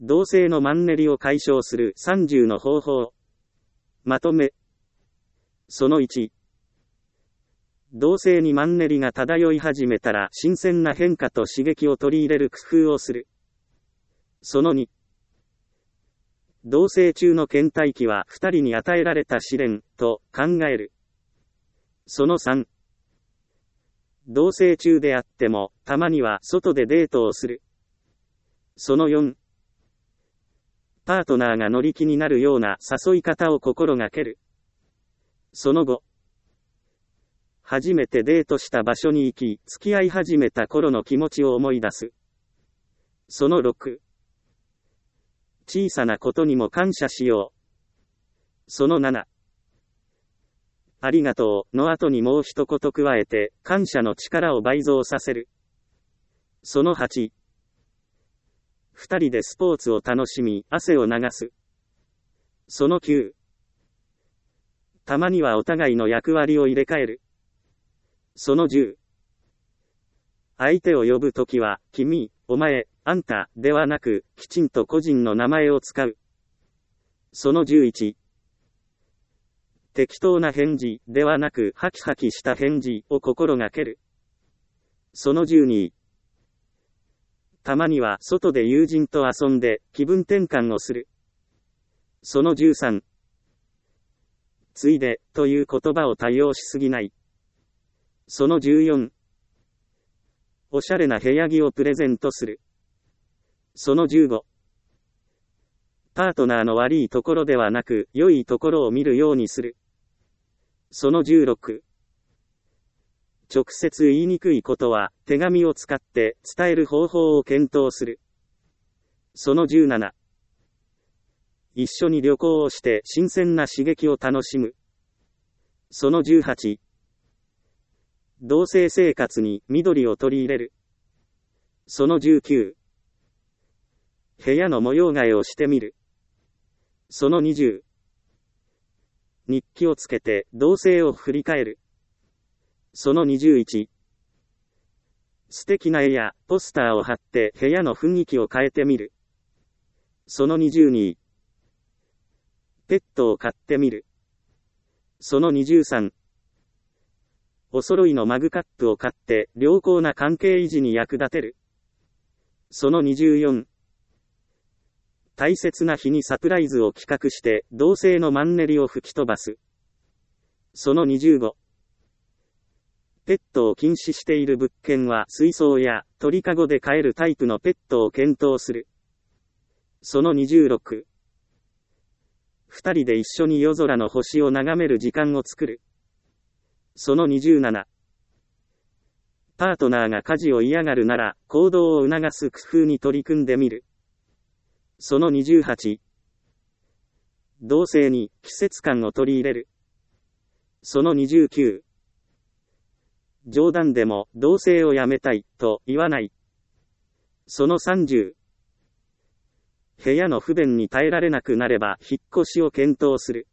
同性のマンネリを解消する30の方法。まとめ。その1。同性にマンネリが漂い始めたら新鮮な変化と刺激を取り入れる工夫をする。その2。同棲中の倦怠期は2人に与えられた試練と考える。その3。同棲中であってもたまには外でデートをする。その4。パートナーが乗り気になるような誘い方を心がける。その5。初めてデートした場所に行き、付き合い始めた頃の気持ちを思い出す。その6。小さなことにも感謝しよう。その7。ありがとうの後にもう一言加えて、感謝の力を倍増させる。その8。二人でスポーツを楽しみ、汗を流す。その9。たまにはお互いの役割を入れ替える。その10。相手を呼ぶときは、君、お前、あんた、ではなく、きちんと個人の名前を使う。その11。適当な返事、ではなく、ハキハキした返事を心がける。その12。たまには外で友人と遊んで気分転換をする。その13。ついでという言葉を多用しすぎない。その14。おしゃれな部屋着をプレゼントする。その15。パートナーの悪いところではなく良いところを見るようにする。その16。直接言いにくいことは、手紙を使って伝える方法を検討する。その17。一緒に旅行をして新鮮な刺激を楽しむ。その18。同棲生活に緑を取り入れる。その19。部屋の模様替えをしてみる。その20。日記をつけて同棲を振り返る。その21。素敵な絵やポスターを貼って部屋の雰囲気を変えてみる。その22。ペットを飼ってみる。その23。お揃いのマグカップを買って良好な関係維持に役立てる。その24。大切な日にサプライズを企画して同性のマンネリを吹き飛ばす。その25。ペットを禁止している物件は水槽や鳥かごで飼えるタイプのペットを検討する。その26。二人で一緒に夜空の星を眺める時間を作る。その27。パートナーが家事を嫌がるなら行動を促す工夫に取り組んでみる。その28。同性に季節感を取り入れる。その29。冗談でも同棲をやめたいと言わない。その30。部屋の不便に耐えられなくなれば引っ越しを検討する。